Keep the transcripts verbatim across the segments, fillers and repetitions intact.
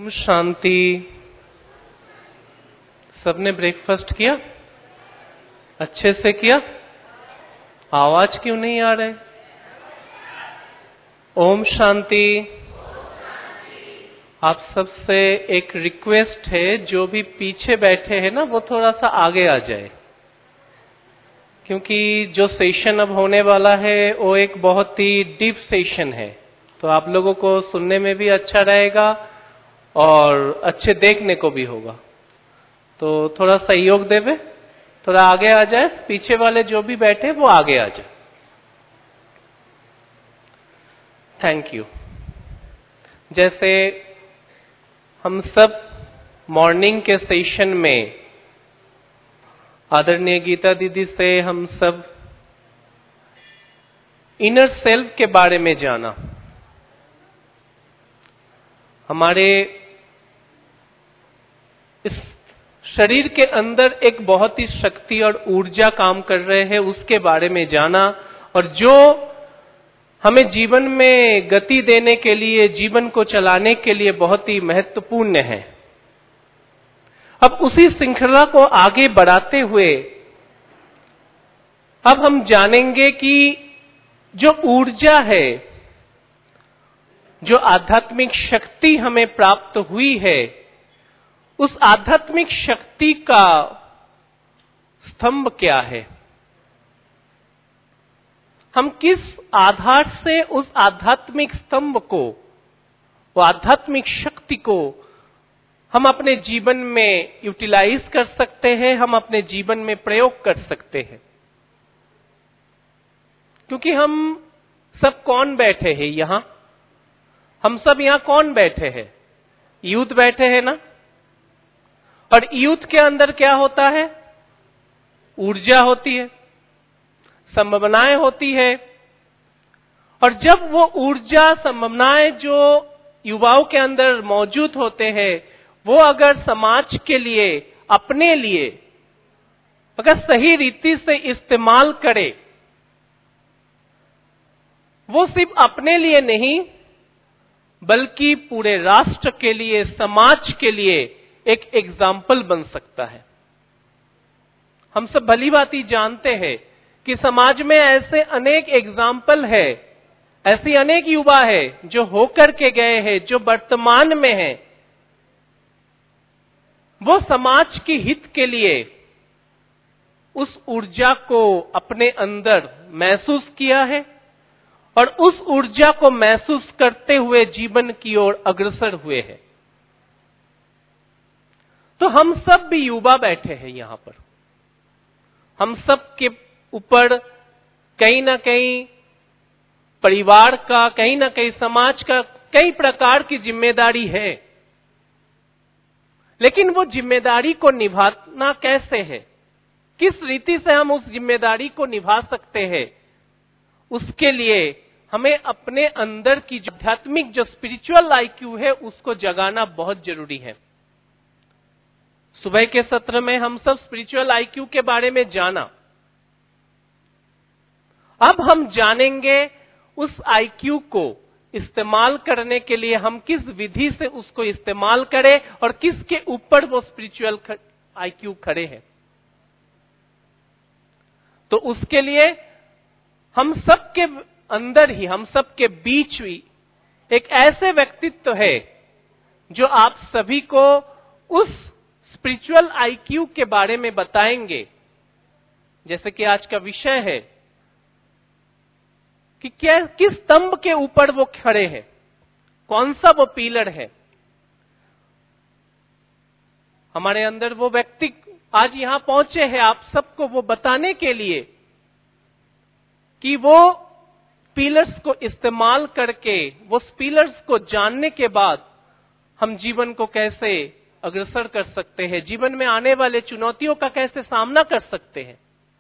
ओम शांति। सबने ब्रेकफास्ट किया? अच्छे से किया? आवाज क्यों नहीं आ रहे? ओम शांति। आप सबसे एक रिक्वेस्ट है, जो भी पीछे बैठे हैं ना वो थोड़ा सा आगे आ जाए, क्योंकि जो सेशन अब होने वाला है वो एक बहुत ही डीप सेशन है, तो आप लोगों को सुनने में भी अच्छा रहेगा और अच्छे देखने को भी होगा। तो थोड़ा सहयोग देवे, थोड़ा आगे आ जाए, पीछे वाले जो भी बैठे वो आगे आ जाए। Thank you. जैसे हम सब मॉर्निंग के सेशन में आदरणीय गीता दीदी से हम सब इनर सेल्फ के बारे में जाना। हमारे इस शरीर के अंदर एक बहुत ही शक्ति और ऊर्जा काम कर रहे हैं, उसके बारे में जाना, और जो हमें जीवन में गति देने के लिए, जीवन को चलाने के लिए बहुत ही महत्वपूर्ण है। अब उसी श्रृंखला को आगे बढ़ाते हुए अब हम जानेंगे कि जो ऊर्जा है, जो आध्यात्मिक शक्ति हमें प्राप्त हुई है, उस आध्यात्मिक शक्ति का स्तंभ क्या है। हम किस आधार से उस आध्यात्मिक स्तंभ को, वो आध्यात्मिक शक्ति को हम अपने जीवन में यूटिलाइज कर सकते हैं, हम अपने जीवन में प्रयोग कर सकते हैं। क्योंकि हम सब कौन बैठे हैं यहां? हम सब यहां कौन बैठे हैं? यूथ बैठे हैं ना? और यूथ के अंदर क्या होता है? ऊर्जा होती है, संभावनाएं होती है, और जब वो ऊर्जा, संभावनाएं जो युवाओं के अंदर मौजूद होते हैं, वो अगर समाज के लिए, अपने लिए अगर सही रीति से इस्तेमाल करे, वो सिर्फ अपने लिए नहीं बल्कि पूरे राष्ट्र के लिए, समाज के लिए एक एग्जाम्पल बन सकता है। हम सब भली भांति जानते हैं कि समाज में ऐसे अनेक एग्जाम्पल है, ऐसी अनेक युवा है जो होकर के गए हैं, जो वर्तमान में है, वो समाज के हित के लिए उस ऊर्जा को अपने अंदर महसूस किया है और उस ऊर्जा को महसूस करते हुए जीवन की ओर अग्रसर हुए हैं। तो हम सब भी युवा बैठे हैं यहां पर। हम सब के ऊपर कहीं ना कहीं परिवार का, कहीं ना कहीं समाज का कई प्रकार की जिम्मेदारी है, लेकिन वो जिम्मेदारी को निभाना कैसे है, किस रीति से हम उस जिम्मेदारी को निभा सकते हैं, उसके लिए हमें अपने अंदर की जो आध्यात्मिक, जो स्पिरिचुअल आईक्यू है, उसको जगाना बहुत जरूरी है। सुबह के सत्र में हम सब स्पिरिचुअल आईक्यू के बारे में जाना। अब हम जानेंगे उस आईक्यू को इस्तेमाल करने के लिए हम किस विधि से उसको इस्तेमाल करें और किसके ऊपर वो स्पिरिचुअल आईक्यू खड़े हैं। तो उसके लिए हम सबके अंदर ही, हम सबके बीच ही एक ऐसे व्यक्तित्व है जो आप सभी को उस स्पिरिचुअल आईक्यू के बारे में बताएंगे। जैसे कि आज का विषय है कि क्या, किस स्तंभ के ऊपर वो खड़े हैं, कौन सा वो पिलर है। हमारे अंदर वो व्यक्ति आज यहां पहुंचे हैं आप सबको वो बताने के लिए कि वो पिलर्स को इस्तेमाल करके, वो पिलर्स को जानने के बाद हम जीवन को कैसे अग्रसर कर सकते हैं, जीवन में आने वाले चुनौतियों का कैसे सामना कर सकते हैं।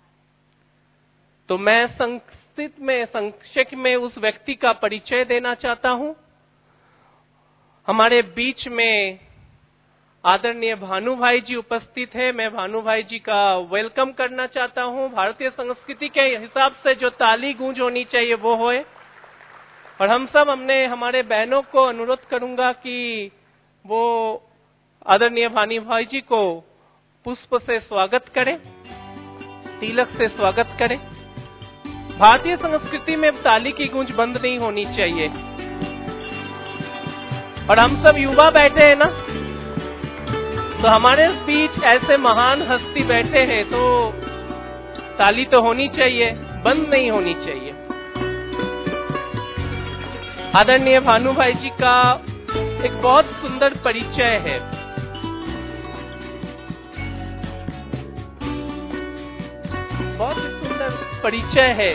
तो मैं संक्षिप्त में, संक्षेप में उस व्यक्ति का परिचय देना चाहता हूं। हमारे बीच में आदरणीय भानु भाई जी उपस्थित है। मैं भानु भाई जी का वेलकम करना चाहता हूं। भारतीय संस्कृति के हिसाब से जो ताली गूंज होनी चाहिए वो होए, और हम सब हमने हमारे बहनों को अनुरोध करूंगा कि वो आदरणीय भानी भाई जी को पुष्प से स्वागत करें, तिलक से स्वागत करें। भारतीय संस्कृति में ताली की गूंज बंद नहीं होनी चाहिए। और हम सब युवा बैठे हैं ना, तो हमारे बीच ऐसे महान हस्ती बैठे हैं, तो ताली तो होनी चाहिए, बंद नहीं होनी चाहिए। आदरणीय भानु भाई जी का एक बहुत सुंदर परिचय है। बहुत ही सुंदर परिचय है।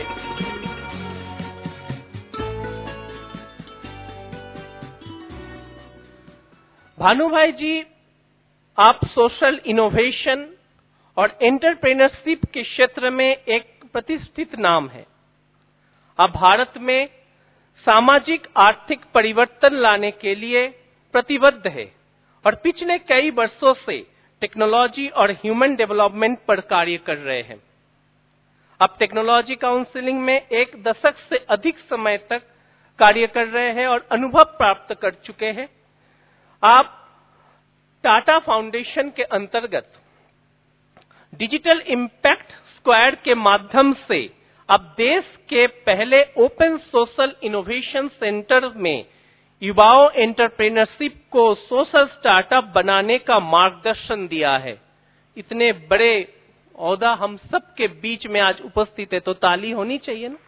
भानु भाई जी, आप सोशल इनोवेशन और एंटरप्रेन्योरशिप के क्षेत्र में एक प्रतिष्ठित नाम है। आप भारत में सामाजिक आर्थिक परिवर्तन लाने के लिए प्रतिबद्ध है और पिछले कई वर्षों से टेक्नोलॉजी और ह्यूमन डेवलपमेंट पर कार्य कर रहे हैं। आप टेक्नोलॉजी काउंसलिंग में एक दशक से अधिक समय तक कार्य कर रहे हैं और अनुभव प्राप्त कर चुके हैं। आप टाटा फाउंडेशन के अंतर्गत डिजिटल इम्पैक्ट स्क्वाड के माध्यम से अब देश के पहले ओपन सोशल इनोवेशन सेंटर में युवाओं एंटरप्रेन्योरशिप को सोशल स्टार्टअप बनाने का मार्गदर्शन दिया है। इतने बड़े ओहदा हम सब के बीच में आज उपस्थित है, तो ताली होनी चाहिए ना।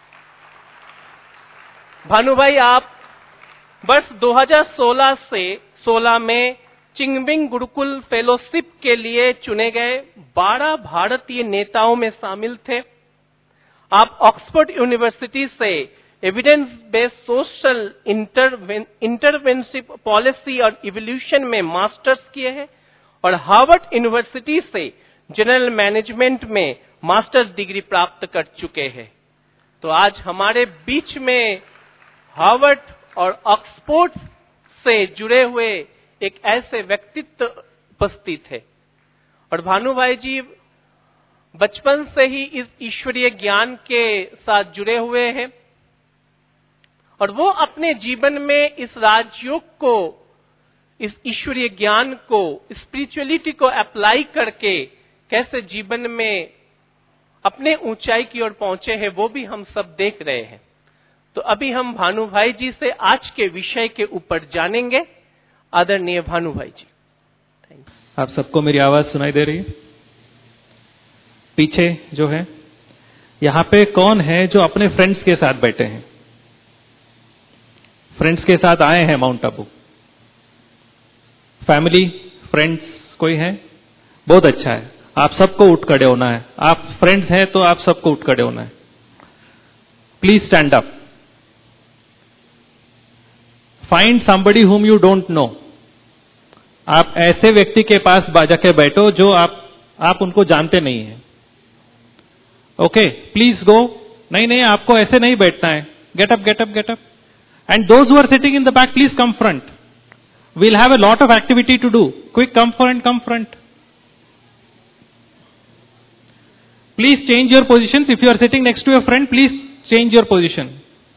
भानु भाई, आप वर्ष दो हज़ार सोलह से सोलह में चिंगबिंग गुरुकुल फेलोशिप के लिए चुने गए बारह भारतीय नेताओं में शामिल थे। आप ऑक्सफोर्ड यूनिवर्सिटी से evidence based social intervention policy और इवोल्यूशन में मास्टर्स किए हैं और हार्वर्ड यूनिवर्सिटी से जनरल मैनेजमेंट में मास्टर्स डिग्री प्राप्त कर चुके हैं। तो आज हमारे बीच में हार्वर्ड और ऑक्सफोर्ड से जुड़े हुए एक ऐसे व्यक्तित्व उपस्थित है। और भानु भाई जी बचपन से ही इस ईश्वरीय ज्ञान के साथ जुड़े हुए हैं और वो अपने जीवन में इस राजयोग को, इस ईश्वरीय ज्ञान को, स्पिरिचुअलिटी को अप्लाई करके कैसे जीवन में अपने ऊंचाई की ओर पहुंचे हैं, वो भी हम सब देख रहे हैं। तो अभी हम भानु भाई जी से आज के विषय के ऊपर जानेंगे। आदरणीय भानु भाई जी, थैंक्स। आप सबको मेरी आवाज सुनाई दे रही है? पीछे जो है, यहां पे कौन है जो अपने फ्रेंड्स के साथ बैठे हैं? फ्रेंड्स के साथ आए हैं माउंट आबू? फैमिली, फ्रेंड्स कोई है? बहुत अच्छा है। आप सबको उठ खड़े होना है। आप फ्रेंड्स हैं तो आप सबको उठ खड़े होना है। Please stand up. Find somebody whom you don't know. आप ऐसे व्यक्ति के पास जाके बैठो जो आप आप उनको जानते नहीं हैं। Okay, please go. नहीं नहीं, आपको ऐसे नहीं बैठना है। Get up, get up, get up. And those who are sitting in the back, please come front. We'll have a lot of activity to do. Quick, come front, come front. Please change your positions. If you are sitting next to your friend, please change your position.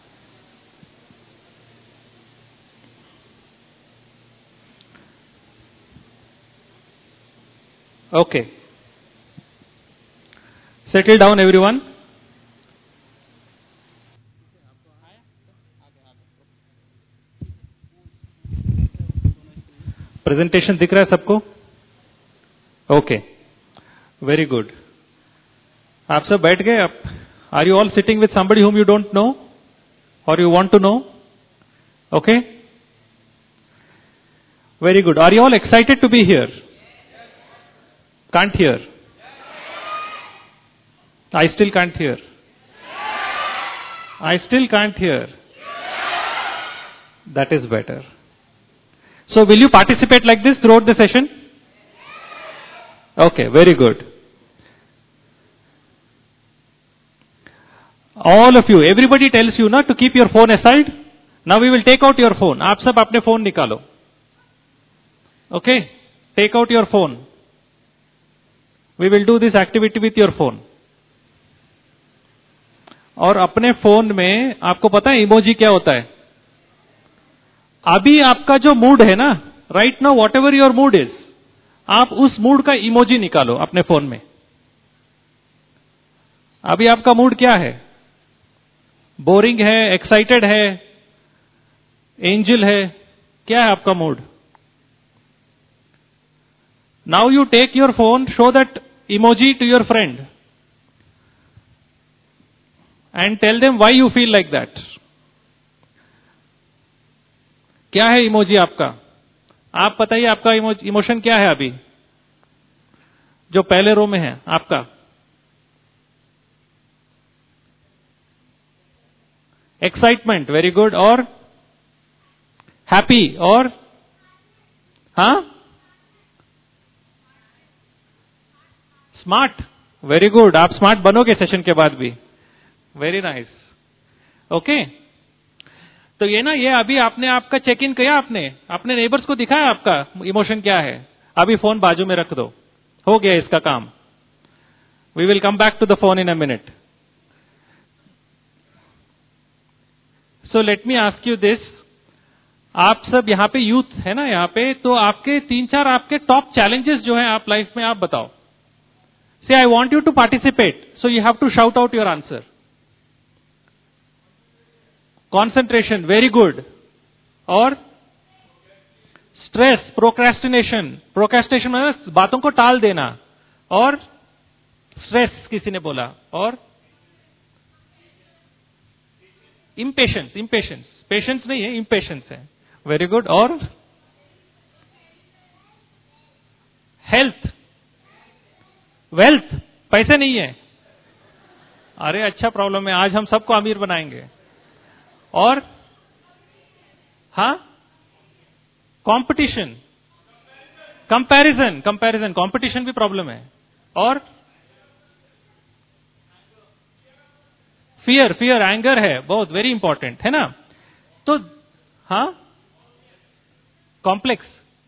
Okay. Settle down, everyone. Presentation दिख रहा है सबको? Okay. Very good. आप सब बैठ गए? आप are you all sitting with somebody whom you don't know और you want to know? Okay, very good. Are you all excited to be here? Can't hear? I still can't hear? I still can't hear? That is better. So will you participate like this throughout the session? Okay, very good. All of you, everybody tells you ना to keep your phone aside. Now we will take out your phone. आप सब अपने phone निकालो. Okay, take out your phone. We will do this activity with your phone. और अपने phone में आपको पता है इमोजी क्या होता है? अभी आपका जो मूड है ना, right now whatever your mood is, आप उस मूड का इमोजी निकालो अपने फोन में। अभी आपका मूड क्या है? बोरिंग है, एक्साइटेड है, एंजल है, क्या है आपका mood? Now you take your phone, show that emoji to your friend and tell them why you feel like that. क्या है इमोजी आपका? आप बताइए आपका इमोशन क्या है अभी, जो पहले रो में है आपका? Excitement, very good. और हैप्पी, और हाँ स्मार्ट, वेरी गुड। आप स्मार्ट बनोगे सेशन के बाद भी, वेरी नाइस। ओके, तो ये ना, ये अभी आपने आपका चेक इन किया, आपने अपने नेबर्स को दिखाया आपका इमोशन क्या है। अभी फोन बाजू में रख दो, हो गया इसका काम। We will come back to the phone in a minute. So let me ask you this, आप सब यहाँ पे यूथ है ना यहाँ पे, तो आपके तीन चार आपके टॉप चैलेंजेस जो है आप लाइफ में, आप बताओ। So I want you to participate, so you have to shout out your answer. Concentration, very good. और स्ट्रेस, प्रोक्रेस्टिनेशन, प्रोक्रेस्टिनेशन मतलब बातों को टाल देना। और स्ट्रेस किसी ने बोला। और इम्पेशंस, इम्पेशंस, पेशेंस नहीं है, इम्पेशंस है, वेरी गुड। और हेल्थ, वेल्थ, पैसे नहीं है, अरे अच्छा प्रॉब्लम है, आज हम सबको अमीर बनाएंगे। और हाँ, कंपटीशन, कंपैरिजन, कंपैरिजन, कंपटीशन भी प्रॉब्लम है। और फियर, फियर, एंगर है, बहुत वेरी इंपॉर्टेंट है ना। तो हाँ, कॉम्प्लेक्स,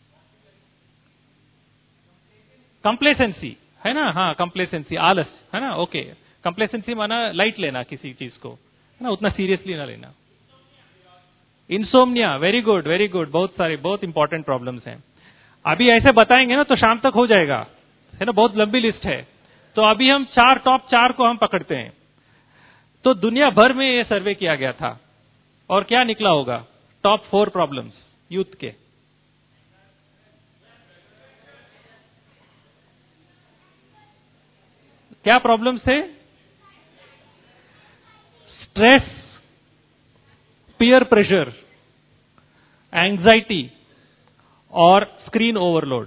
कंप्लेसेंसी है ना, हाँ कंप्लेसेंसी, आलस है ना। ओके, कंप्लेसेंसी माना लाइट लेना किसी चीज को, है ना, उतना सीरियसली ना लेना। Insomnia, very good, very good, बहुत सारे, बहुत इंपॉर्टेंट प्रॉब्लम्स हैं। अभी ऐसे बताएंगे ना तो शाम तक हो जाएगा, है ना, बहुत लंबी लिस्ट है। तो अभी हम चार, टॉप चार को हम पकड़ते हैं। तो दुनिया भर में ये सर्वे किया गया था, और क्या निकला होगा? टॉप फोर प्रॉब्लम्स यूथ के। क्या प्रॉब्लम्स थे? स्ट्रेस, पीयर प्रेशर, एंजाइटी और स्क्रीन ओवरलोड।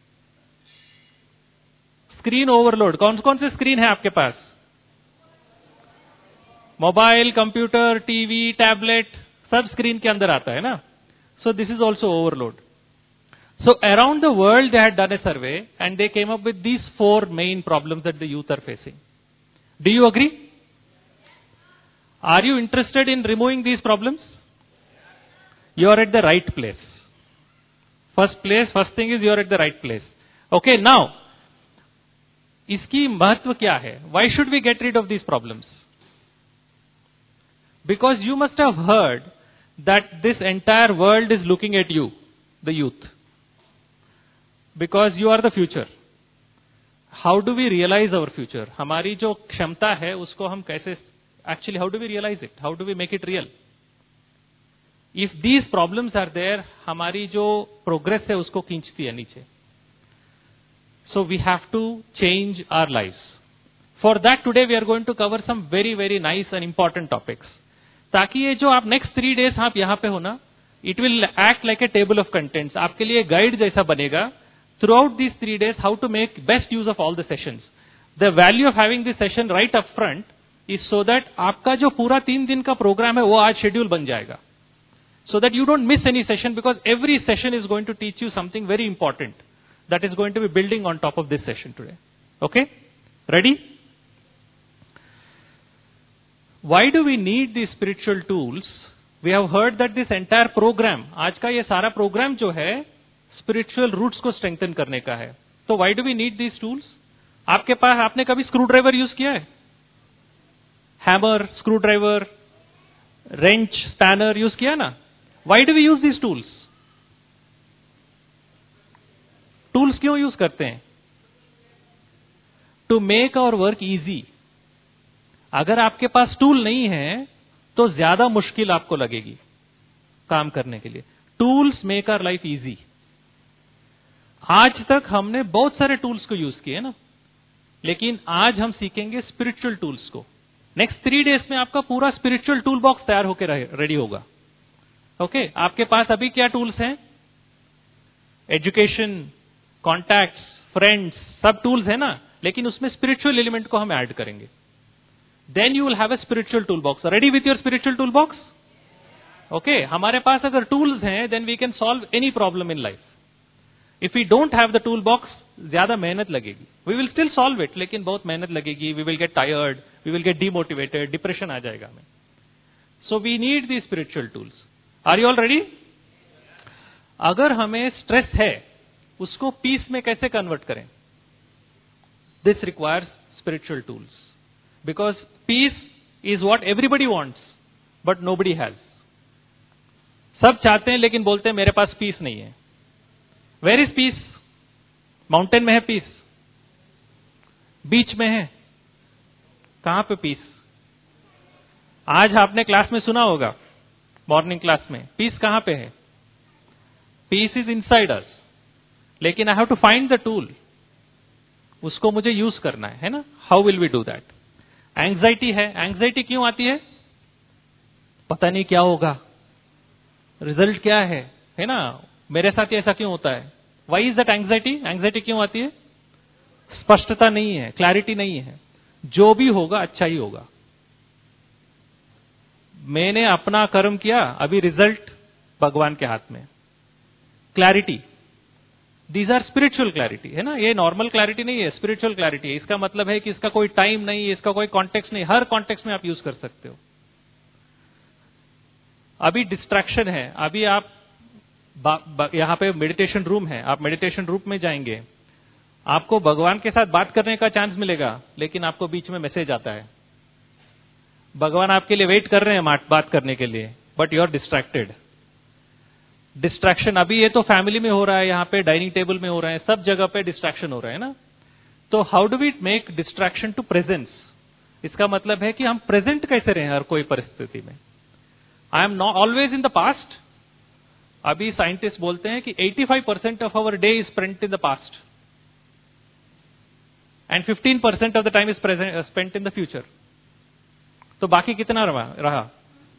स्क्रीन ओवरलोड, कौन कौन से स्क्रीन है आपके पास? मोबाइल, कंप्यूटर, टीवी, टैबलेट, सब स्क्रीन के अंदर आता है ना। So this is also overload. So around the world they had done a survey and they came up with these four main problems that the youth are facing. Do you agree? Are you interested in removing these problems? You are at the right place. First place, first thing is you are at the right place. Okay, now, इसकी महत्व क्या है? Why should we get rid of these problems? Because you must have heard that this entire world is looking at you, the youth. Because you are the future. How do we realize our future? हमारी जो क्षमता है उसको हम कैसे, actually how do we realize it? How do we make it real? If these problems are there, हमारी जो progress है उसको खींचती है नीचे. So we have to change our lives. For that today we are going to cover some very very nice and important topics. ताकि ये जो आप next three days आप यहाँ पे हो ना, it will act like a table of contents. आपके लिए guide जैसा बनेगा. Throughout these three days, how to make best use of all the sessions. The value of having this session right up front is so that आपका जो पूरा तीन दिन का प्रोग्राम है वो आज शेड्यूल बन जाएगा. So that you don't miss any session, because every session is going to teach you something very important that is going to be building on top of this session today. Okay? Ready? Why do we need these spiritual tools? We have heard that this entire program, आज का ये सारा programme जो है spiritual roots को strengthen करने का है. तो why do we need these tools? आपके पास, आपने कभी स्क्रू ड्राइवर यूज किया है? Hammer, screwdriver, wrench, spanner use किया ना? Why do we use these tools? Tools क्यों यूज करते हैं? To make our work easy. अगर आपके पास टूल नहीं है तो ज्यादा मुश्किल आपको लगेगी काम करने के लिए। Tools make our life easy. आज तक हमने बहुत सारे टूल्स को यूज किए ना, लेकिन आज हम सीखेंगे स्पिरिचुअल टूल्स को। नेक्स्ट थ्री डेज में आपका पूरा स्पिरिचुअल टूल बॉक्स तैयार होकर रेडी होगा। Okay okay? आपके पास अभी क्या टूल्स हैं? एजुकेशन, कॉन्टैक्ट्स, फ्रेंड्स, सब टूल्स है ना, लेकिन उसमें स्पिरिचुअल एलिमेंट को हम ऐड करेंगे। Then you will have a spiritual tool box. Ready with your spiritual tool box? Okay, हमारे पास अगर टूल्स हैं then we can solve any problem in life. If we don't have the tool box, ज्यादा मेहनत लगेगी। We will still solve it, लेकिन बहुत मेहनत लगेगी। We will get tired, we will get demotivated, depression आ जाएगा हमें। So we need the spiritual tools. Are you all ready? अगर हमें स्ट्रेस है, उसको पीस में कैसे कन्वर्ट करें? This requires spiritual tools, because peace is what everybody wants but nobody has. सब चाहते हैं लेकिन बोलते हैं मेरे पास पीस नहीं है। Where is peace? माउंटेन में है पीस? बीच में है? कहां पे पीस? आज आपने क्लास में सुना होगा, मॉर्निंग क्लास में, पीस कहां पे है? पीस इज इनसाइड अस, लेकिन I have to find the tool. उसको मुझे यूज करना है, है ना? How will we do that? Anxiety है। एंग्जाइटी क्यों आती है? पता नहीं क्या होगा, रिजल्ट क्या है, है ना? मेरे साथ ऐसा क्यों होता है? Why is that anxiety? Anxiety क्यों आती है? स्पष्टता नहीं है, क्लैरिटी नहीं है। जो भी होगा अच्छा ही होगा। मैंने अपना कर्म किया, अभी रिजल्ट भगवान के हाथ में। Clarity, these are spiritual clarity, है ना? ये नॉर्मल क्लैरिटी नहीं है, स्पिरिचुअल क्लैरिटी है। इसका मतलब है कि इसका कोई टाइम नहीं है, इसका कोई कॉन्टेक्स्ट नहीं, हर कॉन्टेक्स्ट में आप यूज कर सकते हो। अभी डिस्ट्रैक्शन है, अभी आप यहां पे मेडिटेशन रूम है, आप मेडिटेशन रूम में जाएंगे, आपको भगवान के साथ बात करने का चांस मिलेगा, लेकिन आपको बीच में मैसेज आता है। भगवान आपके लिए वेट कर रहे हैं बात करने के लिए, but you are distracted. Distraction अभी ये तो फैमिली में हो रहा है, यहां पे डाइनिंग टेबल में हो रहा है, सब जगह पे डिस्ट्रैक्शन हो रहा है ना। तो how do we make distraction to presence? इसका मतलब है कि हम प्रेजेंट कैसे रहें हर कोई परिस्थिति में। I am not always in the past. अभी साइंटिस्ट बोलते हैं कि eighty-five percent of our day is spent in the past and fifteen percent of the time is spent in the future. तो बाकी कितना रहा?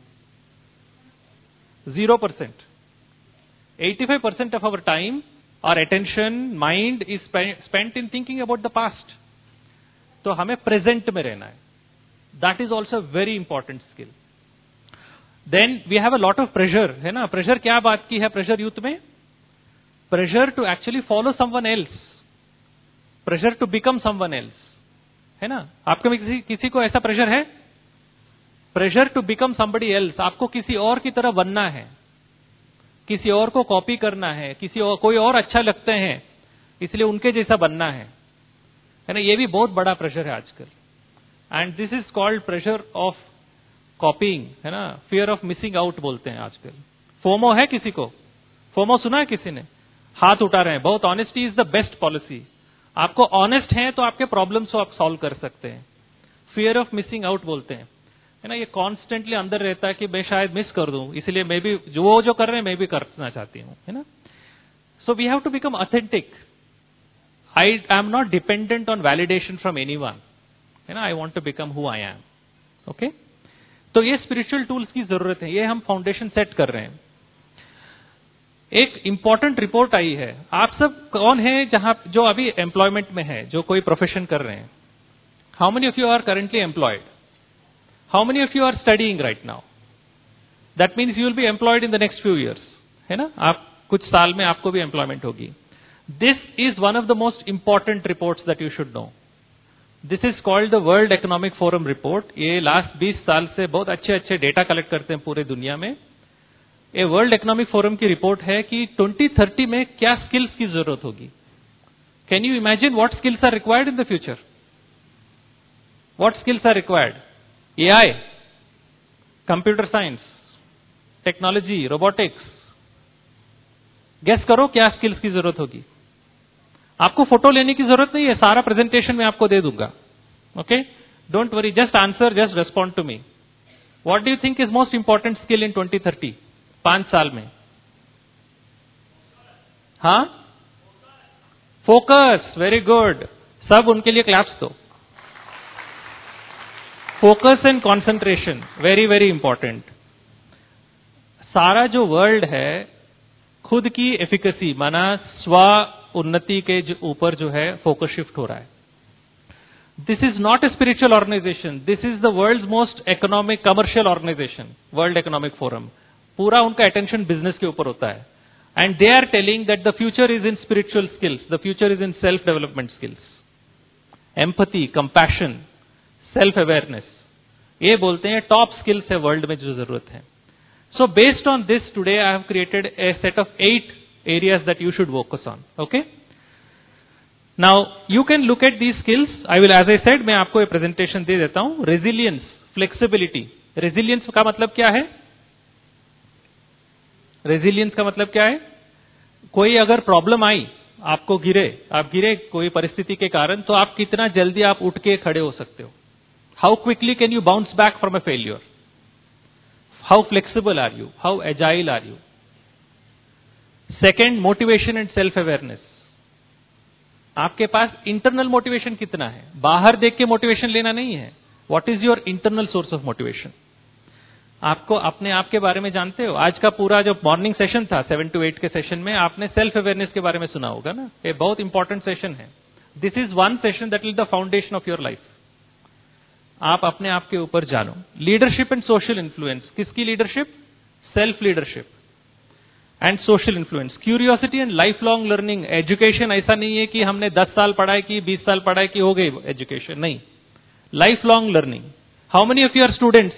Zero percent. eighty-five percent of our time, our attention, mind is spent in thinking about the past. तो हमें present में रहना है। That is also a very important skill. Then we have a lot of pressure, है ना? Pressure क्या बात की है प्रेशर यूथ में? Pressure to actually follow someone else, pressure to become someone else, है ना? आपके में किसी, किसी को ऐसा प्रेशर है? Pressure to become somebody else. आपको किसी और की तरह बनना है, किसी और को कॉपी करना है, किसी और कोई और अच्छा लगते हैं इसलिए उनके जैसा बनना है, है ना? ये भी बहुत बड़ा प्रेशर है आजकल। And this is called pressure of copying, है ना? फियर ऑफ मिसिंग आउट बोलते हैं आजकल। फोमो है किसी को? फोमो सुना है किसी ने? हाथ उठा रहे हैं। बहुत honesty is the best policy. आपको ऑनेस्ट है तो आपके प्रॉब्लम्स को आप सॉल्व कर सकते हैं। फियर ऑफ मिसिंग आउट बोलते हैं, है ना? ये कॉन्स्टेंटली अंदर रहता है कि मैं शायद मिस कर दूं, इसलिए मैं भी जो वो जो कर रहे हैं मैं भी करना चाहती हूं, है ना? So we have to become authentic. I I am not dependent on validation from anyone, है ना? I want to become who I am. Okay, तो ये स्पिरिचुअल टूल्स की जरूरत है, ये हम फाउंडेशन सेट कर रहे हैं। एक इंपॉर्टेंट रिपोर्ट आई है। आप सब कौन है जहां जो अभी एम्प्लॉयमेंट में है, जो कोई प्रोफेशन कर रहे हैं? How many of you are currently employed? How many of you are studying right now? That means you will be employed in the next few years, है ना? आप कुछ साल में आपको भी एम्प्लॉयमेंट होगी। This is one of the most important reports that you should know. This is called the world economic forum report. ये लास्ट बीस साल से बहुत अच्छे अच्छे डेटा कलेक्ट करते हैं पूरे दुनिया में। ये वर्ल्ड इकोनॉमिक फोरम की रिपोर्ट है कि ट्वेंटी थर्टी में क्या स्किल्स की जरूरत होगी। Can you imagine what skills are required in the future? What skills are required? AI, computer science, technology, robotics. Guess करो क्या स्किल्स की जरूरत होगी? आपको फोटो लेने की जरूरत नहीं है, सारा प्रेजेंटेशन में आपको दे दूंगा. Okay, don't worry, just answer, just respond to me. What do you think is most important skill in twenty thirty? पांच साल में. हाँ, फोकस. Very good. सब उनके लिए क्लैप्स दो. Focus and concentration, very very important. सारा जो वर्ल्ड है खुद की एफिकेसी माना स्व उन्नति के ऊपर जो है फोकस शिफ्ट हो रहा है. This is not a spiritual organisation, this is the world's most economic commercial organisation, world economic forum. पूरा उनका अटेंशन बिजनेस के ऊपर होता है. And they are telling that the future is in spiritual skills, the future is in self development skills, empathy, compassion, self awareness. ये बोलते हैं top skills है वर्ल्ड में जो जरूरत है. So based on this, today I have created a set of eight areas that you should focus on. Okay? Now you can look at these skills. I will, as I said, मैं आपको एक presentation दे देता हूं. Resilience, flexibility. Resilience का मतलब क्या है? Resilience का मतलब क्या है? कोई अगर प्रॉब्लम आई, आपको गिरे, आप गिरे कोई परिस्थिति के कारण, तो आप कितना जल्दी आप उठ के खड़े हो सकते हो? How quickly can you bounce back from a failure? How flexible are you? How agile are you? Second, motivation and self-awareness. आपके पास internal motivation कितना है? बाहर देख के motivation लेना नहीं है. What is your internal source of motivation? आपको अपने आप के बारे में जानते हो? आज का पूरा जो मॉर्निंग सेशन था, सेवन टू एट के सेशन में आपने सेल्फ अवेयरनेस के बारे में सुना होगा ना. ये बहुत इंपॉर्टेंट सेशन है. This is one session that will the foundation of your life. आप अपने आप के ऊपर जानो. Leadership and social influence. किसकी leadership? Self leadership and social influence. Curiosity and life long learning. Education ऐसा नहीं है कि हमने दस साल पढ़ाई की, बीस साल पढ़ाई की, हो गई एजुकेशन. नहीं, life long learning. How many of you are students?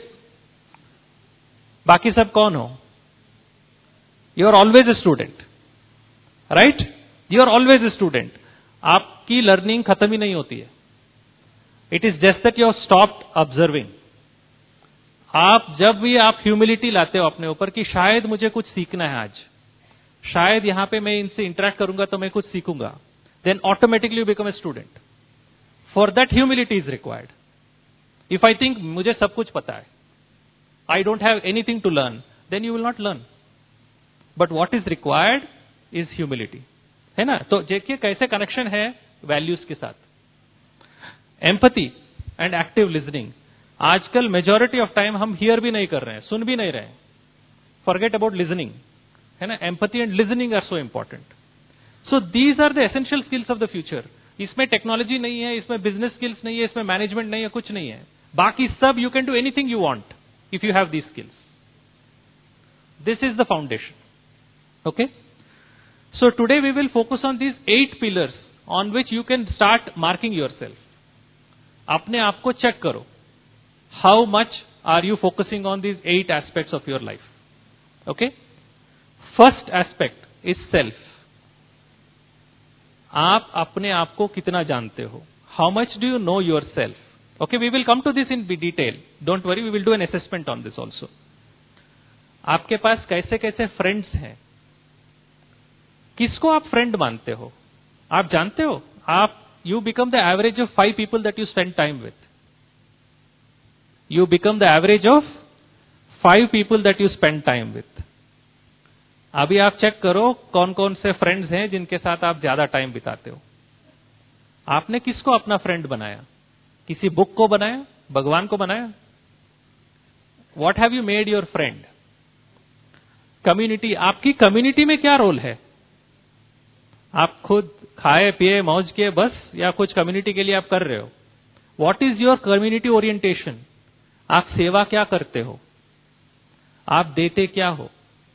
बाकी सब कौन हो? You are always a student, right? You are always a student. आपकी लर्निंग खत्म ही नहीं होती है. It is just that you have stopped observing. आप जब भी आप ह्यूमिलिटी लाते हो अपने ऊपर कि शायद मुझे कुछ सीखना है आज, शायद यहां पे मैं इनसे इंटरेक्ट करूंगा तो मैं कुछ सीखूंगा, then automatically you become a student. For that humility is required. If I think मुझे सब कुछ पता है, I don't have anything to learn, then you will not learn. But what is required is humility. है ना? तो देखिए कैसे कनेक्शन है वैल्यूज के साथ. Empathy and active listening. आजकल मेजॉरिटी ऑफ टाइम हम हियर भी नहीं कर रहे हैं, सुन भी नहीं रहे हैं. Forget about listening. है ना? Empathy and listening are so important. So these are the essential skills of the future. इसमें टेक्नोलॉजी नहीं है, इसमें बिजनेस स्किल्स नहीं है, इसमें मैनेजमेंट नहीं है, कुछ नहीं है. बाकी सब you can do anything you want if you have these skills. This is the foundation. Okay, so today we will focus on these eight pillars on which you can start marking yourself. अपने आप को check करो. How much are you focusing on these eight aspects of your life? Okay, first aspect is self. आप अपने आप को कितना जानते हो? How much do you know yourself? Okay, we will come to this in detail. Don't worry, we will do an assessment on this also. आपके पास कैसे कैसे फ्रेंड्स हैं? किसको आप फ्रेंड मानते हो? आप जानते हो, आप you become the average of five people that you spend time with. You become the average of five people that you spend time with. अभी आप चेक करो कौन कौन से फ्रेंड्स हैं जिनके साथ आप ज्यादा टाइम बिताते हो. आपने किसको अपना फ्रेंड बनाया? किसी बुक को बनाया? भगवान को बनाया? What have you made your friend? Community. आपकी कम्युनिटी में क्या रोल है? आप खुद खाए पिए मौज किए बस, या कुछ कम्युनिटी के लिए आप कर रहे हो? What is your community orientation? आप सेवा क्या करते हो? आप देते क्या हो?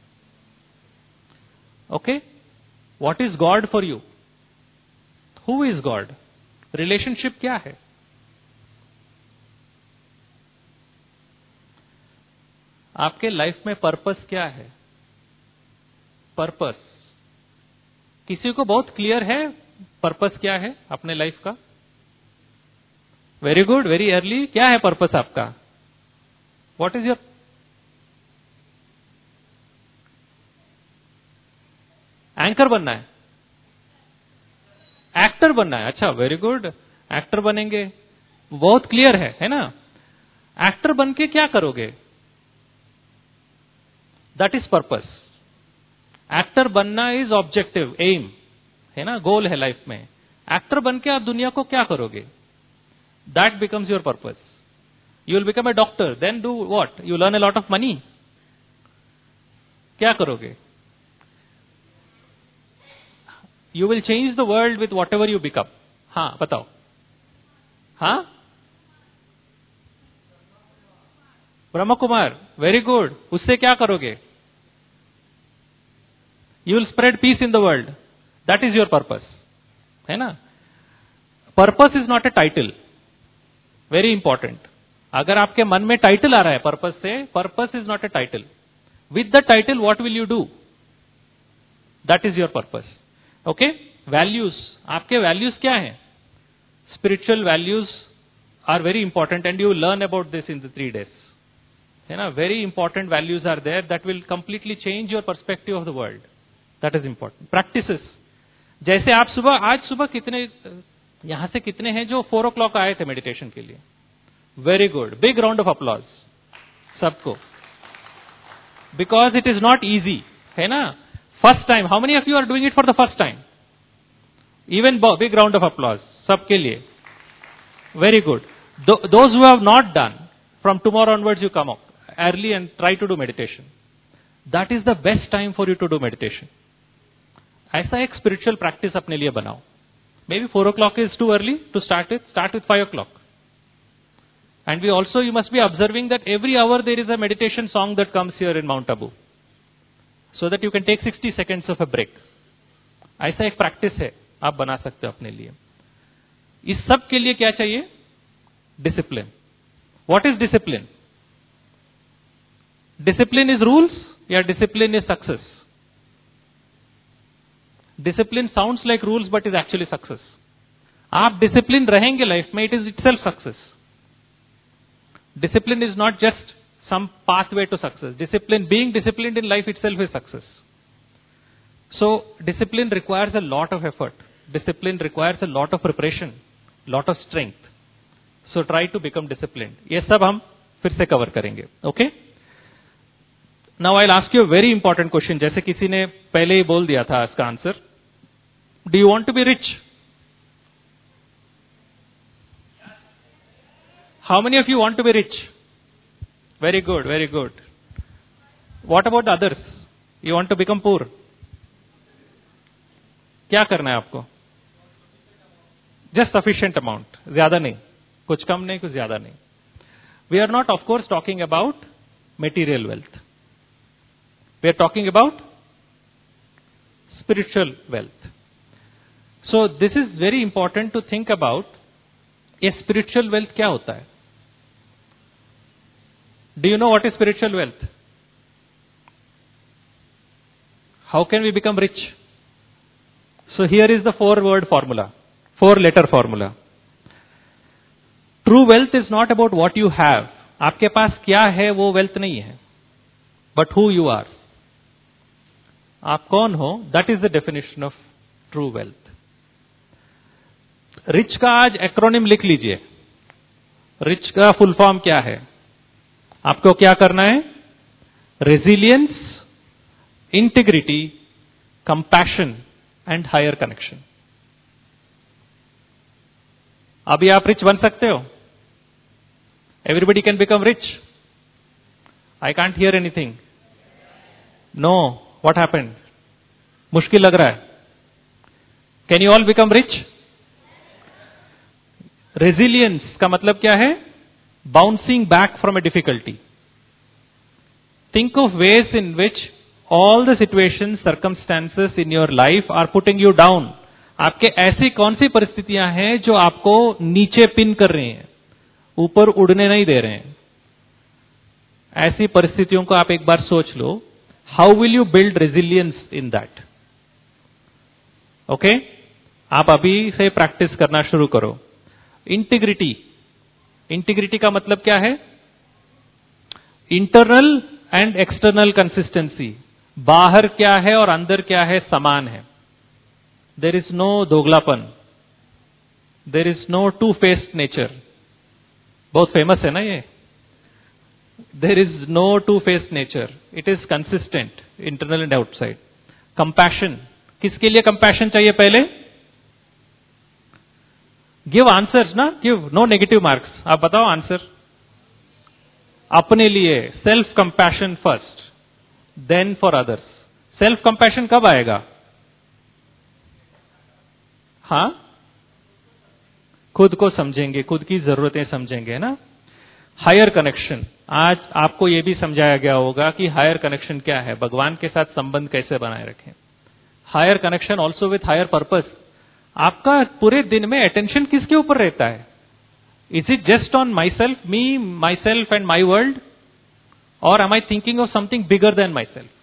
Okay, what is God for you? Who is God? Relationship क्या है? आपके लाइफ में पर्पस क्या है? पर्पस किसी को बहुत क्लियर है पर्पस क्या है अपने लाइफ का? Very good, very early. क्या है पर्पस आपका? What is your? एंकर बनना है. एक्टर बनना है, अच्छा वेरी गुड, एक्टर बनेंगे, बहुत क्लियर है है ना। एक्टर बन के क्या करोगे? That is purpose. एक्टर बनना इज ऑब्जेक्टिव, एम है ना, गोल है लाइफ में। एक्टर बन के आप दुनिया को क्या करोगे? That becomes your purpose. You will become a doctor, then do what? You learn a lot of money. क्या करोगे? You will change the world with whatever you become. हाँ बताओ। हाँ, ब्रह्म कुमार, वेरी गुड। उससे क्या करोगे? You will spread peace in the world, that is your purpose, है ना। Purpose is not a title, very important. अगर आपके मन में टाइटल आ रहा है पर्पस से, purpose is not a title. With the title what will you do? That is your purpose. Okay, values, आपके वैल्यूज क्या हैं? Spiritual values are very important and you learn about this in the three days, है ना। Very important values are there that will completely change your perspective of the world, that is important. Practices, जैसे आप सुबह, आज सुबह कितने यहां से कितने हैं जो फोर ओ क्लॉक आए थे मेडिटेशन के लिए? Very good, big round of applause सबको, because it is not easy, है ना। First time, how many of you are doing it for the first time? Even big round of applause सबके लिए, very good. Those who have not done, from tomorrow onwards you come up early and try to do meditation. That is the best time for you to do meditation. ऐसा एक spiritual practice अपने लिए बनाओ। Maybe four o'clock is too early to start with, start with five o'clock. And we also, you must be observing that every hour there is a meditation song that comes here in Mount Abu, so that you can take sixty seconds of a break. ऐसा एक practice है, आप बना सकते हो अपने लिए। इस सब के लिए क्या चाहिए? Discipline. What is discipline? Discipline is rules या discipline is success? Discipline sounds like rules but is actually success. आप डिसिप्लिन रहेंगे लाइफ में, it is itself success. Discipline is not just some pathway to success. Discipline, being disciplined in life itself is success. So, discipline requires a lot of effort. Discipline requires a lot of preparation, lot of strength. So, try to become disciplined. ये सब हम फिर से cover करेंगे, okay? Now, I'll ask you a very important question. जैसे किसी ने पहले ही बोल दिया था इसका answer. Do you want to be rich? How many of you want to be rich? Very good, very good. What about the others? You want to become poor? क्या करना है आपको? Just sufficient amount, ज्यादा नहीं, कुछ कम नहीं, कुछ ज्यादा नहीं. We are not, of course, talking about material wealth. We are talking about spiritual wealth. So this is very important to think about. ये spiritual wealth क्या होता है? Do you know what is spiritual wealth? How can we become rich? So here is the four word formula, four letter formula. True wealth is not about what you have. आपके पास क्या है वो wealth नहीं है, but who you are. आप कौन हो, that is the definition of true wealth. Rich का आज एक्रोनिम लिख लीजिए. Rich का फुल फॉर्म क्या है? आपको क्या करना है? Resilience, integrity, compassion and higher connection. अभी आप रिच बन सकते हो? Everybody can become rich? I can't hear anything. No, what happened? मुश्किल लग रहा है? Can you all become rich? Resilience का मतलब क्या है? Bouncing back from a difficulty. Think of ways in which all the situations, circumstances in your life are putting you down. आपके ऐसी कौन सी परिस्थितियां हैं जो आपको नीचे पिन कर रही हैं, ऊपर उड़ने नहीं दे रहे हैं? ऐसी परिस्थितियों को आप एक बार सोच लो. How will you build resilience in that? Okay? आप अभी से प्रैक्टिस करना शुरू करो. इंटीग्रिटी. इंटीग्रिटी का मतलब क्या है? Internal and external consistency. बाहर क्या है और अंदर क्या है समान है. देयर इज नो दोगलापन. There is no two faced nature, बहुत फेमस है ना ये। There is no two faced nature, it is consistent internal and outside. Compassion, किसके लिए कंपैशन चाहिए पहले? गिव आंसर्स ना, गिव, नो नेगेटिव मार्क्स, आप बताओ आंसर। अपने लिए self compassion first, then for others. Self compassion कब आएगा? हां, खुद को समझेंगे, खुद की जरूरतें समझेंगे ना। हायर कनेक्शन, आज आपको यह भी समझाया गया होगा कि हायर कनेक्शन क्या है, भगवान के साथ संबंध कैसे बनाए रखें। Higher connection also with higher purpose. आपका पूरे दिन में अटेंशन किसके ऊपर रहता है? Is it just on myself, me, myself and my world, और am I thinking of something bigger than myself?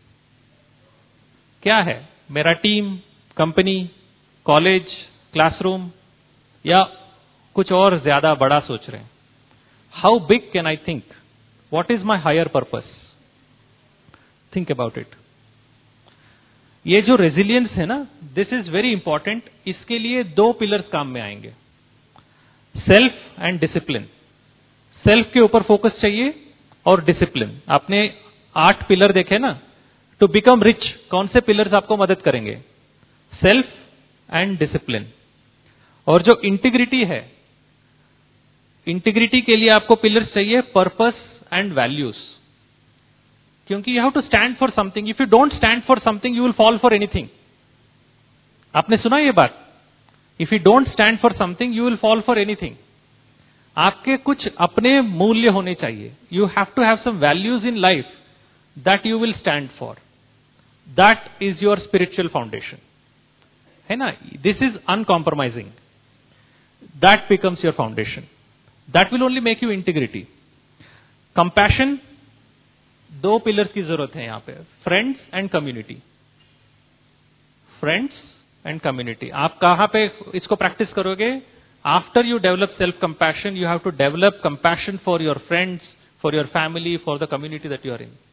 क्या है? मेरा टीम, कंपनी, कॉलेज, क्लासरूम, या कुछ और ज्यादा बड़ा सोच रहे हैं? How big can I think? What is my higher purpose? Think about it. ये जो रेजिलियंस है ना, दिस इज वेरी इंपॉर्टेंट। इसके लिए दो पिलर्स काम में आएंगे, सेल्फ एंड डिसिप्लिन। सेल्फ के ऊपर फोकस चाहिए और डिसिप्लिन। आपने आठ पिलर देखे ना, टू बिकम रिच कौन से पिलर्स आपको मदद करेंगे? Self and discipline. और जो इंटीग्रिटी है, इंटीग्रिटी के लिए आपको पिलर्स चाहिए, पर्पस एंड वैल्यूज। क्योंकि you have to stand for something, if you don't stand for something you will fall for anything. आपने सुना ये बात? If you don't stand for something you will fall for anything. आपके कुछ अपने मूल्य होने चाहिए। You have to have some values in life that you will stand for. That is your spiritual foundation, है ना? This is uncompromising. That becomes your foundation. That will only make you integrity. Compassion, दो pillars की जरूरत है यहां पे, friends and community. Friends and community. आप कहां पे इसको प्रैक्टिस करोगे? After you develop self compassion, you have to develop compassion for your friends, for your family, for the community that you are in.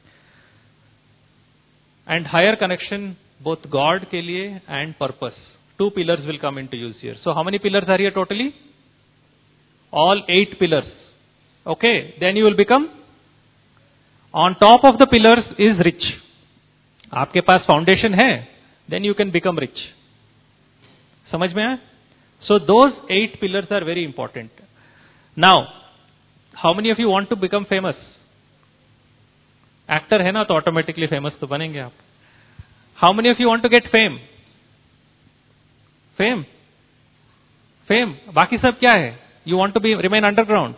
And higher connection, both God के लिए and purpose. Two pillars will come into use here. So how many pillars are here totally? All eight pillars. Okay, then you will become, on top of the pillars is rich. आपके पास foundation है, then you can become rich. समझ में आया? So those eight pillars are very important. Now, how many of you want to become famous? Actor है ना, तो automatically famous तो बनेंगे आप। How many of you want to get fame? Fame, fame. बाकी सब क्या है? You want to be remain underground.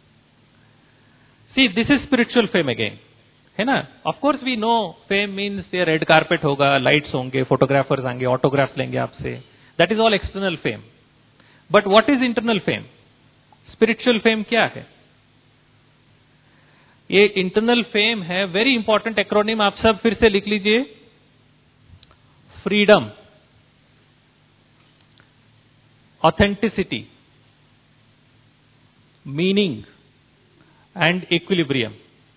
See, this is spiritual fame again, है ना? Of course we know fame means ये रेड कारपेट होगा, लाइट्स होंगे, photographers आएंगे, ऑटोग्राफ्स लेंगे आपसे। That is all external fame. But what is internal fame? Spiritual fame क्या है? ये इंटरनल फेम है, वेरी इंपॉर्टेंट एक्रोनिम, आप सब फिर से लिख लीजिए। Freedom, authenticity, meaning and equilibrium.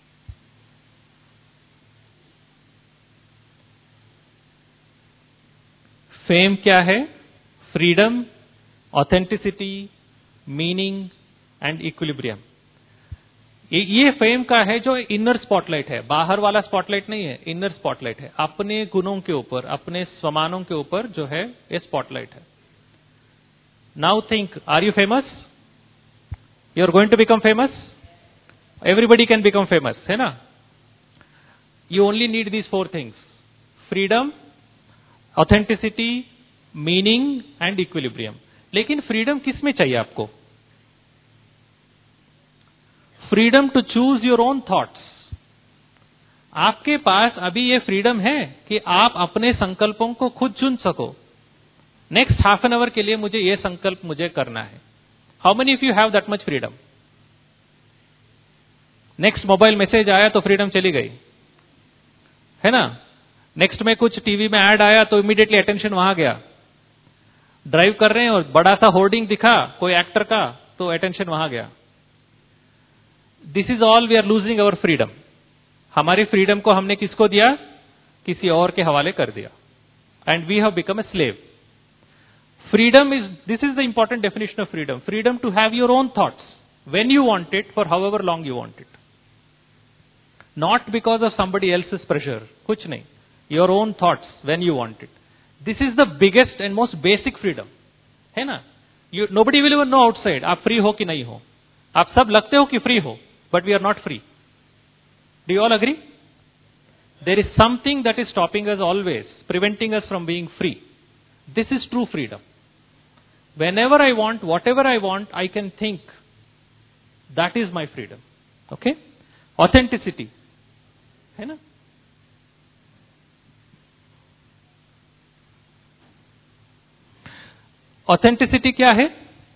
Fame क्या है? Freedom, authenticity, meaning and equilibrium. ये ये फेम का है जो इनर स्पॉटलाइट है, बाहर वाला स्पॉटलाइट नहीं है, इनर स्पॉटलाइट है। अपने गुणों के ऊपर, अपने स्वमानों के ऊपर जो है ये स्पॉटलाइट है। Now think, are you famous? You are going to become famous? Everybody can become famous, है ना? You only need these four things, freedom, authenticity, meaning and equilibrium. लेकिन फ्रीडम किस में चाहिए आपको? Freedom to choose your own thoughts. आपके पास अभी ये फ्रीडम है कि आप अपने संकल्पों को खुद चुन सको। नेक्स्ट हाफ एन आवर के लिए मुझे ये संकल्प मुझे करना है। How many of you have that much freedom? Next mobile message आया तो फ्रीडम चली गई, है ना? नेक्स्ट में कुछ टीवी में ऐड आया तो इमीडिएटली अटेंशन वहां गया। ड्राइव कर रहे हैं और बड़ा सा होर्डिंग दिखा कोई एक्टर का तो अटेंशन वहां गया। This is all we are losing our freedom. हमारी फ्रीडम को हमने किसको दिया? किसी और के हवाले कर दिया। And we have become a slave. Freedom is, this is the important definition of freedom. Freedom to have your own thoughts when you want it, for however long you want it. Not because of somebody else's pressure. Kuch nahi. Your own thoughts when you want it. This is the biggest and most basic freedom. है ना? You, nobody will even know outside. आप free हो कि नहीं हो. आप सब लगते हो कि free हो, but we are not free. Do you all agree? There is something that is stopping us always, preventing us from being free. This is true freedom. Whenever I want, whatever I want, I can think. That is my freedom. Okay? Authenticity. है ना? Authenticity क्या है?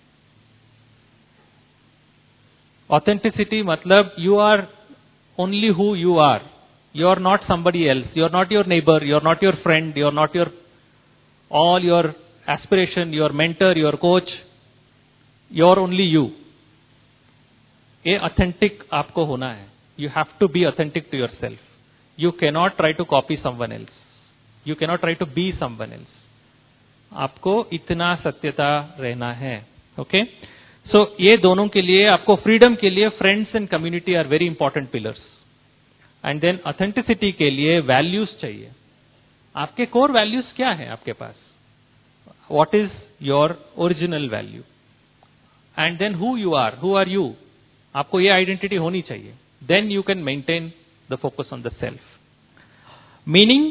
Authenticity मतलब you are only who you are. You are not somebody else. You are not your neighbor. You are not your friend. You are not your all your aspiration, your mentor, your coach. You are only you. ये authentic आपको होना है. You have to be authentic to yourself. You cannot try to copy someone else. You cannot try to be someone else. आपको इतना सत्यता रहना है. Okay so ये दोनों के लिए आपको फ्रीडम के लिए friends and community are very important pillars. And then authenticity के लिए वैल्यूज चाहिए. आपके कोर वैल्यूज क्या है आपके पास? What is your original value? And then who you are, who are you? आपको ये आइडेंटिटी होनी चाहिए. Then you can maintain the focus on the self. Meaning,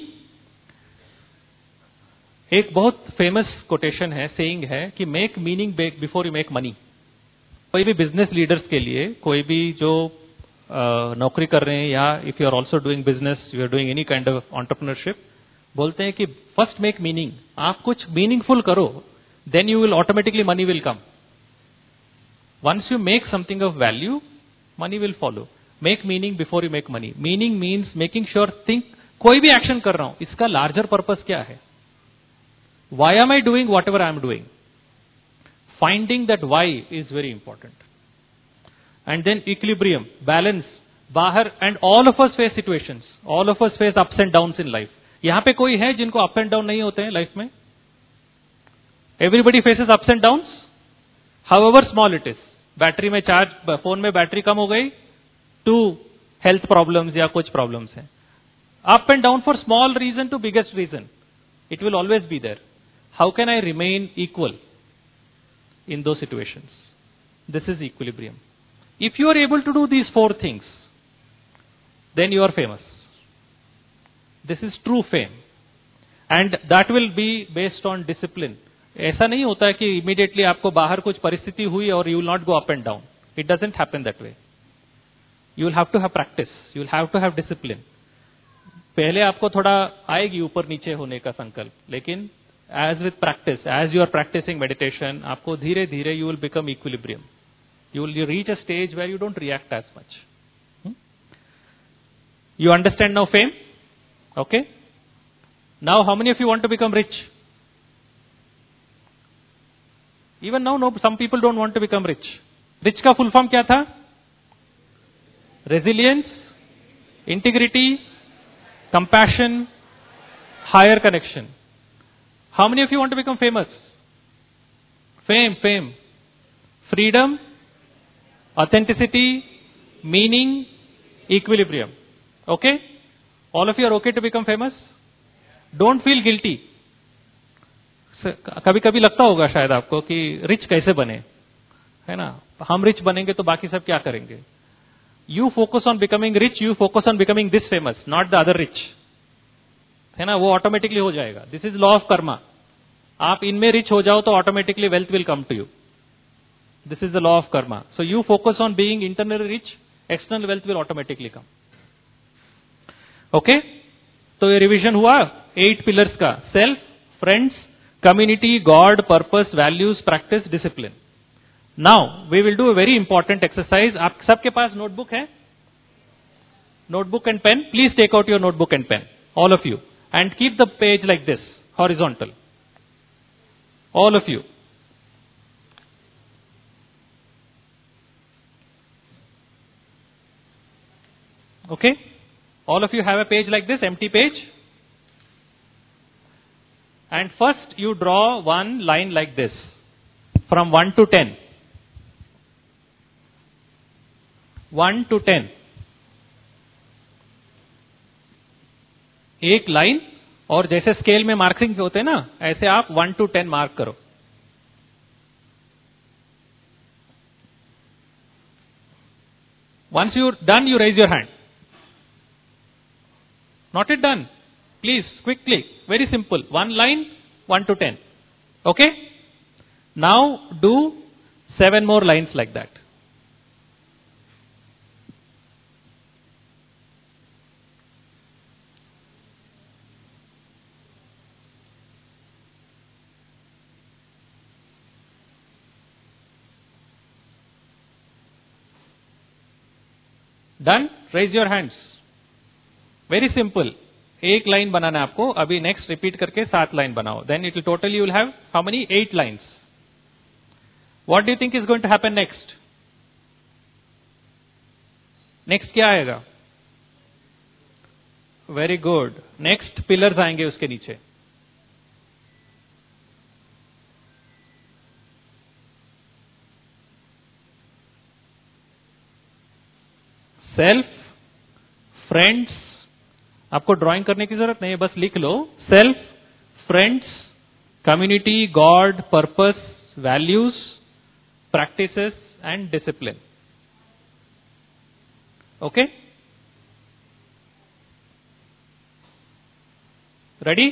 एक बहुत फेमस कोटेशन है, सेइंग है कि make meaning before you make money. कोई भी बिजनेस लीडर्स के लिए, कोई भी जो uh, नौकरी कर रहे हैं या if you are also doing business, you are doing any kind of entrepreneurship, बोलते हैं कि फर्स्ट मेक मीनिंग. आप कुछ मीनिंगफुल करो, then you will automatically money will come. Once you make something of value, money will follow. Make meaning before you make money. Meaning means making sure, think कोई भी action कर रहा हूं, इसका larger purpose क्या है? Why am I doing whatever I am doing? Finding that why is very important. And then equilibrium, balance. बाहर, and all of us face situations. All of us face ups and downs in life. यहां पे कोई है जिनको up and down नहीं होते हैं life में? Everybody faces ups and downs. However small it is. Battery में चार्ज, फोन में बैटरी कम हो गई, टू हेल्थ प्रॉब्लम्स या कुछ प्रॉब्लम्स हैं. Up and down for small reason to biggest reason. It will always be there. How can I remain equal in those situations? This is equilibrium. If you are able to do these four things, then you are famous. This is true fame. And that will be based on discipline. ऐसा नहीं होता है कि immediately आपको बाहर कुछ परिस्थिति हुई और you will not go up and down. It doesn't happen that way. You will have to have practice. You will have to have discipline. पहले आपको थोड़ा आएगी ऊपर नीचे होने का संकल्प, लेकिन as with practice, as you are practicing meditation, आपको धीरे धीरे you will become equilibrium. You will you reach a stage where you don't react as much. Hmm? You understand now fame? Okay. Now, how many of you want to become rich? Even now, no, some people don't want to become rich. Rich का full form क्या था? Resilience, integrity, compassion, higher connection. How many of you want to become famous? Fame, fame. Freedom, authenticity, meaning, equilibrium. Okay? All of you are okay to become famous? Don't feel guilty. कभी कभी लगता होगा शायद आपको कि rich कैसे बने, है ना? हम रिच बनेंगे तो बाकी सब क्या करेंगे? You focus on becoming rich, you focus on becoming this famous, not the other rich. है ना? वो ऑटोमेटिकली हो जाएगा. This is law of karma. आप इनमें रिच हो जाओ तो automatically wealth will come to you. This is the law of karma. So you focus on being internally rich, external wealth will automatically come. Okay, तो ये रिविजन हुआ एट पिलर्स का. Self, friends, community, God, purpose, values, practice, discipline. Now we will do a very important exercise. आप सबके पास notebook है? Notebook and pen. Please take out your notebook and pen, all of you, and keep the page like this, horizontal. All of you. Okay? All of you have a page like this, empty page. And first you draw one line like this, from one to ten. one to ten. एक line, और जैसे scale में marking होते हैं ना, ऐसे आप one two ten mark करो. Once you're done, you raise your hand. Not it done. Please, quickly. Very simple. One line, one to ten. Okay? Now do seven more lines like that. Done? Raise your hands. Very simple. एक line बनाना है आपको. अभी next repeat करके सात line बनाओ. Then it will totally you will have how many? Eight lines. What do you think is going to happen next? Next क्या आएगा? Very good. Next pillars आएंगे उसके नीचे. सेल्फ, फ्रेंड्स, आपको ड्राइंग करने की जरूरत नहीं है, बस लिख लो. Self, friends, community, God, purpose, values, practices and discipline. Okay, ready?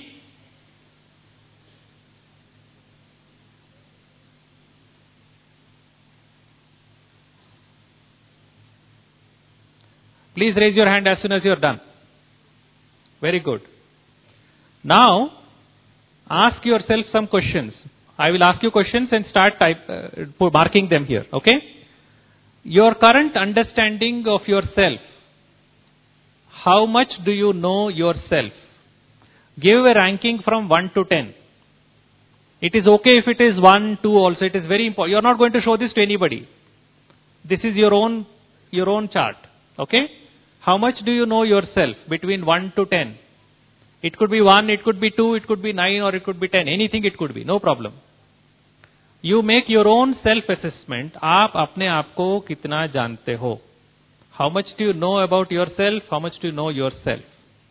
Please raise your hand as soon as you are done. Very good. Now, ask yourself some questions. I will ask you questions and start type, uh, marking them here. Okay? Your current understanding of yourself. How much do you know yourself? Give a ranking from one to ten. It is okay if it is one, two also. It is very important. You are not going to show this to anybody. This is your own, your own chart. Okay? How much do you know yourself between one to ten? It could be one, it could be two, it could be nine, or it could be ten. Anything it could be. No problem. You make your own self-assessment. आप अपने आप को कितना जानते हो? How much do you know about yourself? How much do you know yourself?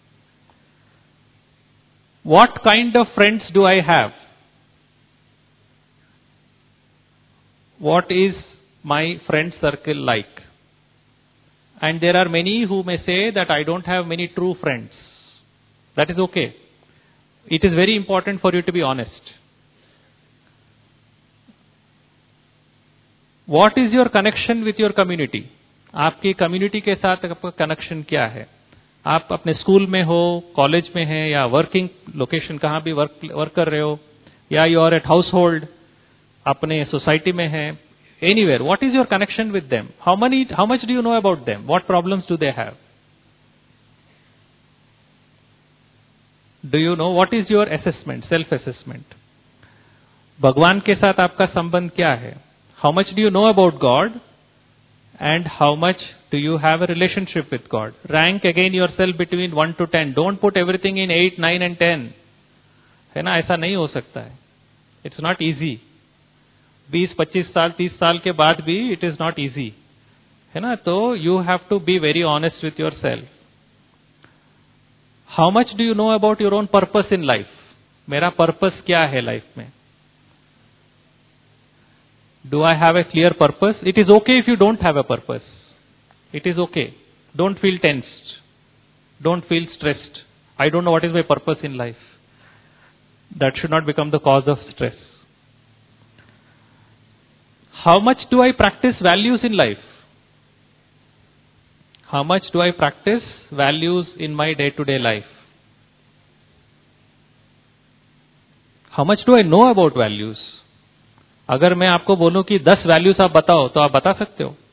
What kind of friends do I have? What is my friend circle like? And there are many who may say that I don't have many true friends. That is okay. It is very important for you to be honest. What is your connection with your community? आपकी community के साथ आपका connection क्या है? आप अपने school में हो, कॉलेज में हैं, या वर्किंग लोकेशन कहाँ भी वर्क वर्क कर रहे हो, या you are at household, अपने सोसाइटी में हैं, anywhere. What is your connection with them? How many, how much do you know about them? What problems do they have? Do you know what is your assessment, self-assessment? भगवान के साथ आपका संबंध क्या है? How much do you know about God? And how much do you have a relationship with God? Rank again yourself between one to ten. Don't put everything in eight, nine and ten. है ना, ऐसा नहीं हो सकता है. It's not easy. बीस पच्चीस साल तीस साल के बाद भी it is not easy. है ना, तो you have to be very honest with yourself. How much do you know about your own purpose in life? मेरा purpose क्या है life में? Do I have a clear purpose? It is okay if you don't have a purpose. It is okay. Don't feel tensed. Don't feel stressed. I don't know what is my purpose in life. That should not become the cause of stress. How much do I practice values in life? How much do I practice values in my day-to-day life? How much do I know about values? अगर मैं आपको बोलूं कि दस values आप बताओ, तो आप बता सकते हो?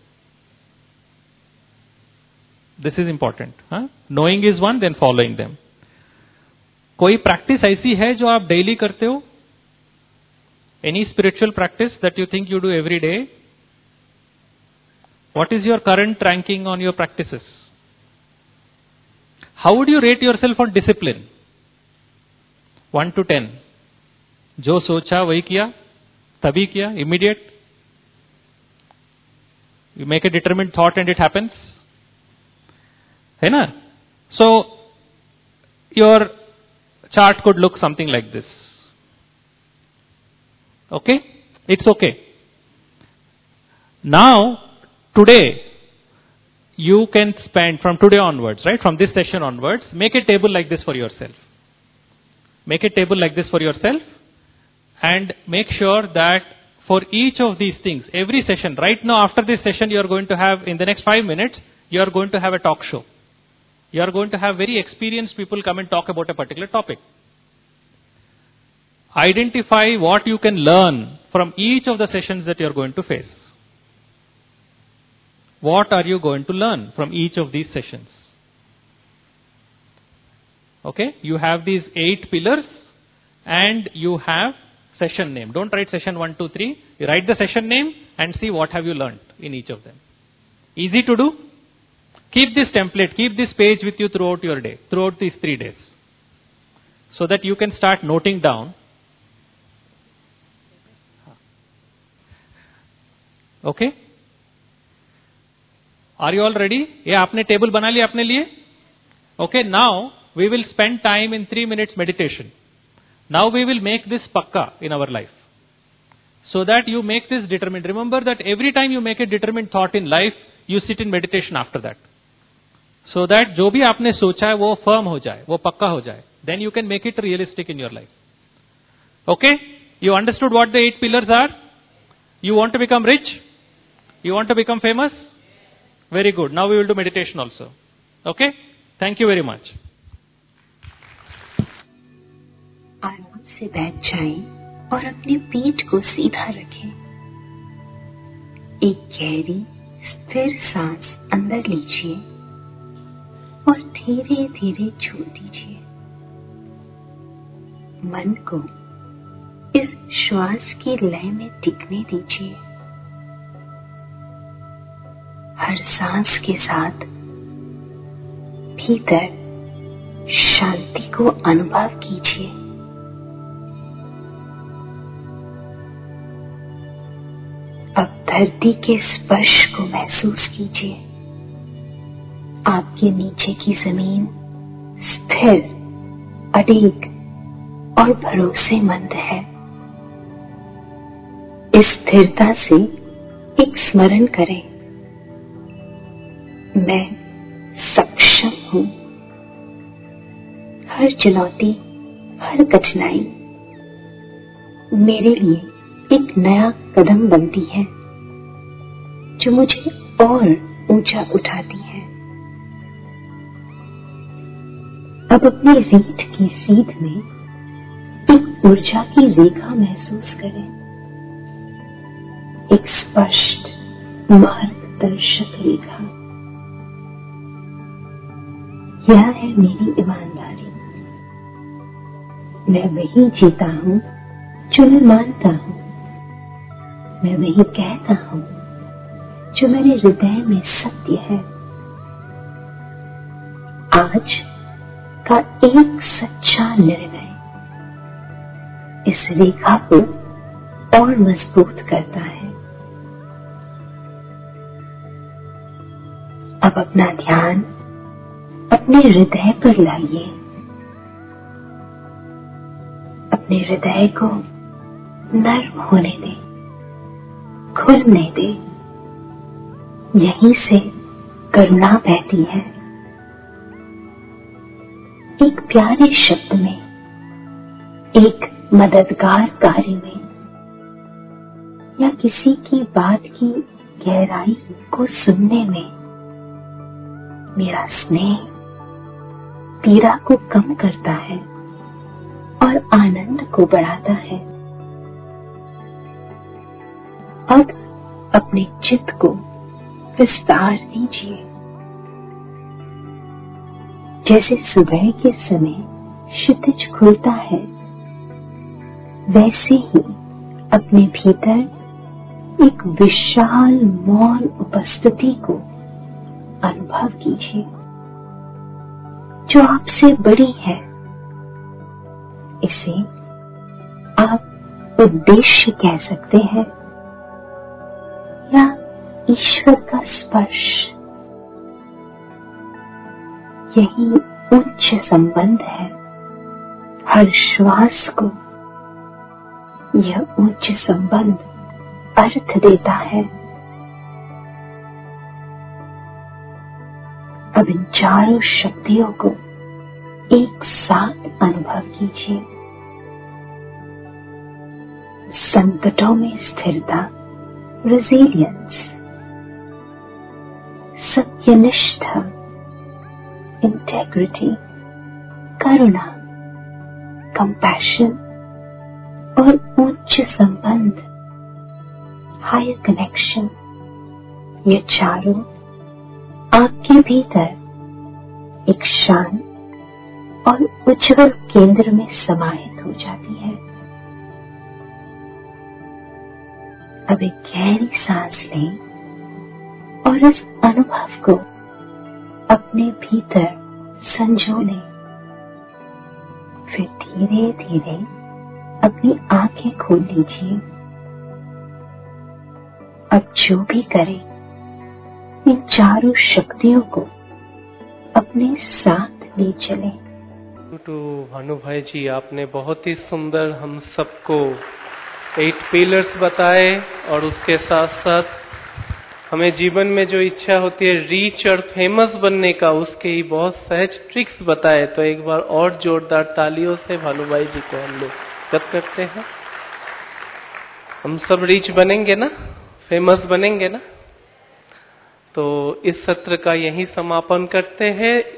This is important. Knowing is one, then following them. कोई प्रैक्टिस ऐसी है जो आप डेली करते हो? Any spiritual practice that you think you do every day? What is your current ranking on your practices? How would you rate yourself on discipline? one to ten. जो सोचा वही किया, तभी किया, immediate. You make a determined thought and it happens, है ना? So your chart could look something like this. Okay, it's okay. Now today you can spend from today onwards, right? From this session onwards, make a table like this for yourself. Make a table like this for yourself and make sure that for each of these things, every session, right now after this session you are going to have, in the next five minutes, you are going to have a talk show. You are going to have very experienced people come and talk about a particular topic. Identify what you can learn from each of the sessions that you are going to face. What are you going to learn from each of these sessions? Okay, you have these eight pillars and you have session name. Don't write session one, two, three. You write the session name and see what have you learned in each of them. Easy to do? Keep this template, keep this page with you throughout your day, throughout these three days. So that you can start noting down. Okay? Are you all ready? ये आपने table बना लिया अपने लिए? Okay, now we will spend time in three minutes meditation. Now we will make this pakka in our life. So that you make this determined. Remember that every time you make a determined thought in life, you sit in meditation after that. So that जो भी आपने सोचा है वो firm हो जाए, वो पक्का हो जाए. Then you can make it realistic in your life. Okay? You understood what the eight pillars are? You want to become rich? You want to become famous? Very good. Now we will do meditation also. Okay? Thank you very much. आराम से बैठ जाएं और अपने पीठ को सीधा रखें. एक गहरी स्थिर सांस अंदर लीजिए और धीरे धीरे छोड़ दीजिए. मन को इस श्वास की लय में टिकने दीजिए. हर सांस के साथ भीतर शांति को अनुभव कीजिए. अब धरती के स्पर्श को महसूस कीजिए. आपके नीचे की जमीन स्थिर, अडिग और भरोसेमंद है. इस स्थिरता से एक स्मरण करें. मैं सक्षम हूं. हर चुनौती, हर कठिनाई मेरे लिए एक नया कदम बनती है जो मुझे और ऊंचा उठाती है. अब अपनी रीढ़ की सीध में एक ऊर्जा की रेखा महसूस करें. एक स्पष्ट मार्गदर्शक रेखा. यह है मेरी ईमानदारी. मैं वही जीता हूं जो मैं मानता हूं. मैं वही कहता हूं जो मेरे हृदय में सत्य है. आज का एक सच्चा निर्णय इस रेखा को और मजबूत करता है. अब अपना ध्यान अपने हृदय पर लाइए. अपने हृदय को नर्म होने दें, खुलने दें. यहीं से करुणा बहती है. एक प्यारे शब्द में, एक मददगार कार्य में, या किसी की बात की गहराई को सुनने में मेरा स्नेह पीड़ा को कम करता है और आनंद को बढ़ाता है. अब अपने चित्त को विस्तार दीजिए. जैसे सुबह के समय क्षितिज खुलता है, वैसे ही अपने भीतर एक विशाल मौन उपस्थिति को अनुभव कीजिए जो आपसे बड़ी है. इसे आप उद्देश्य कह सकते हैं या ईश्वर का स्पर्श, यही उच्च संबंध है। हर श्वास को यह उच्च संबंध अर्थ देता है। अब इन चारों शक्तियों को एक साथ अनुभव कीजिए। संकटों में स्थिरता, रेजिलियंस, सत्यनिष्ठा, इंटेग्रिटी, करुणा, कंपैशन और उच्च संबंध, हायर कनेक्शन, ये चारों आपके भीतर एक शांत और उज्जवल केंद्र में समाहित हो जाती है। अब एक गहरी सांस लें और इस अनुभव को अपने भीतर संजो लें। फिर धीरे धीरे अपनी आंखें खोल लीजिए। अब जो भी करें, इन चारों शक्तियों को अपने साथ ले चलें। तो भानु भाई जी, आपने बहुत ही सुंदर हम सबको एट पिलर्स बताए और उसके साथ साथ हमें जीवन में जो इच्छा होती है रीच और फेमस बनने का, उसके ही बहुत सहज ट्रिक्स बताए। तो एक बार और जोरदार तालियों से भानु भाई जी को हम लोग स्वागत करते हैं। हम सब रीच बनेंगे ना, फेमस बनेंगे ना। तो इस सत्र का यही समापन करते हैं।